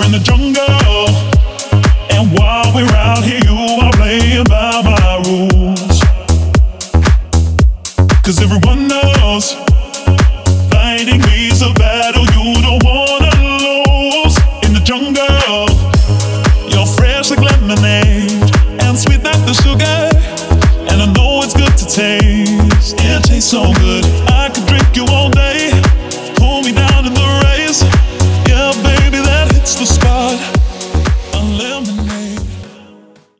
in the jungle. And while we're out here, you are playing by my rules. 'Cause everyone knows fighting me's a battle you don't wanna lose. In the jungle, you're fresh like lemonade and sweet like the sugar. And I know it's good to taste. It tastes so good.